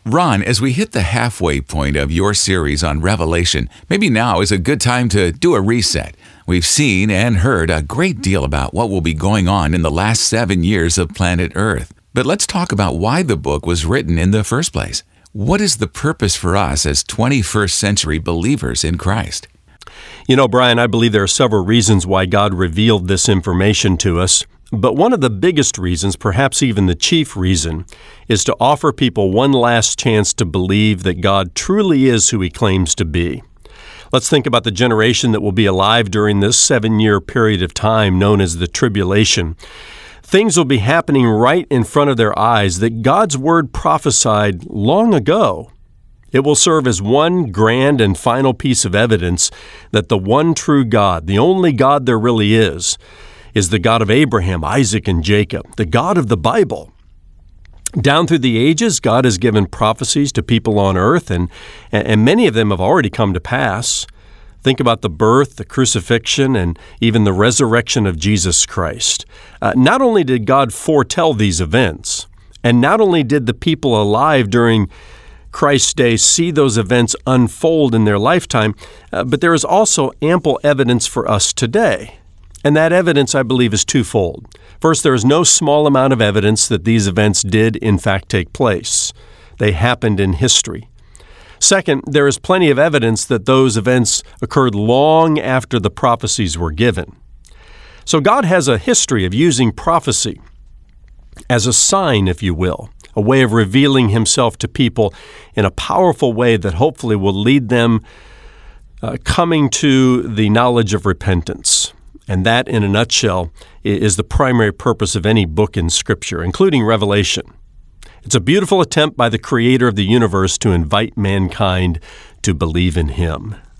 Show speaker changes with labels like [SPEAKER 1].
[SPEAKER 1] Ron, as we hit the halfway point of your series on Revelation, maybe now is a good time to do a reset. We've seen and heard a great deal about what will be going on in the last 7 years of planet Earth. But let's talk about why the book was written in the first place. What is the purpose for us as 21st century believers in Christ?
[SPEAKER 2] You know, Brian, I believe there are several reasons why God revealed this information to us. But one of the biggest reasons, perhaps even the chief reason, is to offer people one last chance to believe that God truly is who He claims to be. Let's think about the generation that will be alive during this 7-year period of time known as the tribulation. Things will be happening right in front of their eyes that God's Word prophesied long ago. It will serve as one grand and final piece of evidence that the one true God, the only God there really is the God of Abraham, Isaac, and Jacob, the God of the Bible. Down through the ages, God has given prophecies to people on earth, and many of them have already come to pass. Think about the birth, the crucifixion, and even the resurrection of Jesus Christ. Not only did God foretell these events, and not only did the people alive during Christ's day see those events unfold in their lifetime, but there is also ample evidence for us today. And that evidence, I believe, is twofold. First, there is no small amount of evidence that these events did, in fact, take place. They happened in history. Second, there is plenty of evidence that those events occurred long after the prophecies were given. So God has a history of using prophecy as a sign, if you will, a way of revealing Himself to people in a powerful way that hopefully will lead them coming to the knowledge of repentance. And that, in a nutshell, is the primary purpose of any book in Scripture, including Revelation. It's a beautiful attempt by the Creator of the universe to invite mankind to believe in Him.